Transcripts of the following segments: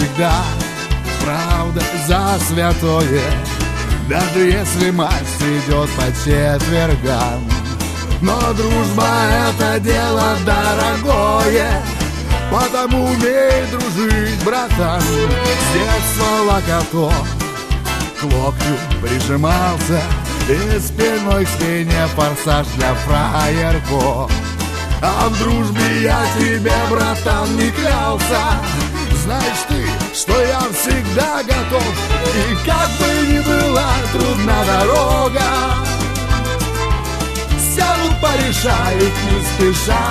всегда правда за святое, даже если мать идет по четвергам. Но дружба — это дело дорогое, потому умей дружить, братан. С детства локоток к локтю прижимался, и спиной к спине форсаж для фраерков. А в дружбе я тебе, братан, не клялся. Знаешь ты, что я всегда готов, и как бы ни была трудна дорога, сядут, порешают не спеша.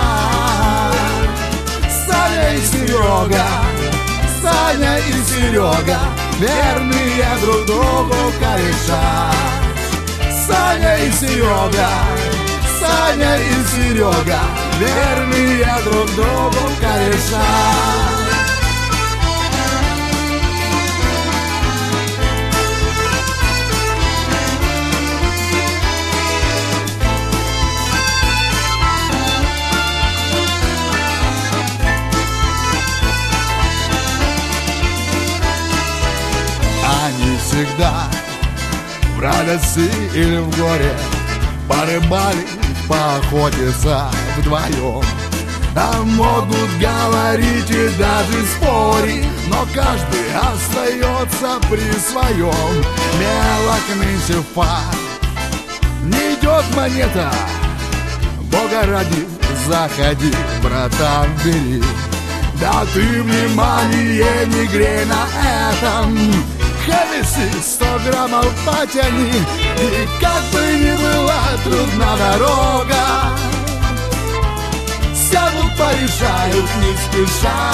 Саня и Серега, Саня и Серега, верные друг другу кореша. Саня и Серега, Саня и Серега, верные друг другу кореша. Они всегда в радости или в горе порыбалить, поохотиться вдвоем. А могут говорить и даже спорить, но каждый остается при своем. Мелок нынче в пар, не идет монета. Бога ради, заходи, братан, бери. Да ты внимание не грей на этом. Хеннесси 100 граммов потяни, и как бы ни была трудна дорога, сядут, порешают не спеша.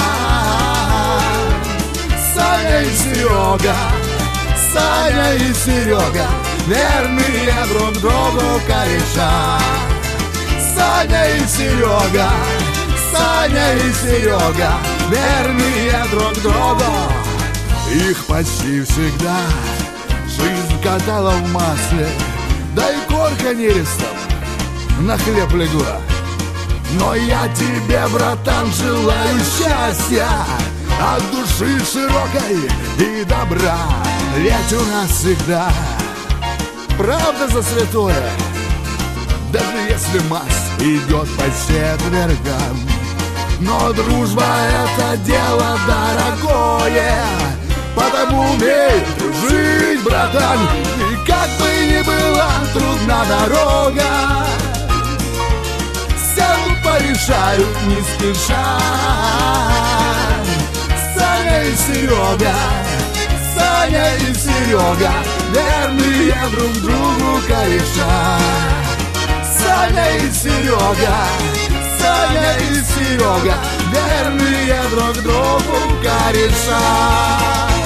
Саня и Серега, Саня и Серега, верные друг другу кореша. Саня и Серега, Саня и Серега, верные друг другу. Их почти всегда жизнь катала в масле, да и корка нерестом на хлеб легла. Но я тебе, братан, желаю счастья от души широкой и добра. Ведь у нас всегда правда за святое, даже если мазь идет по четвергам. Но дружба — это дело дорогое, потому умей дружить, братан. И как бы ни была трудна дорога, сядут, порешают не спеша. Саня и Серега, Саня и Серега, верные друг другу кореша. Саня и Серега, Саня и Серега, верные друг другу кореша.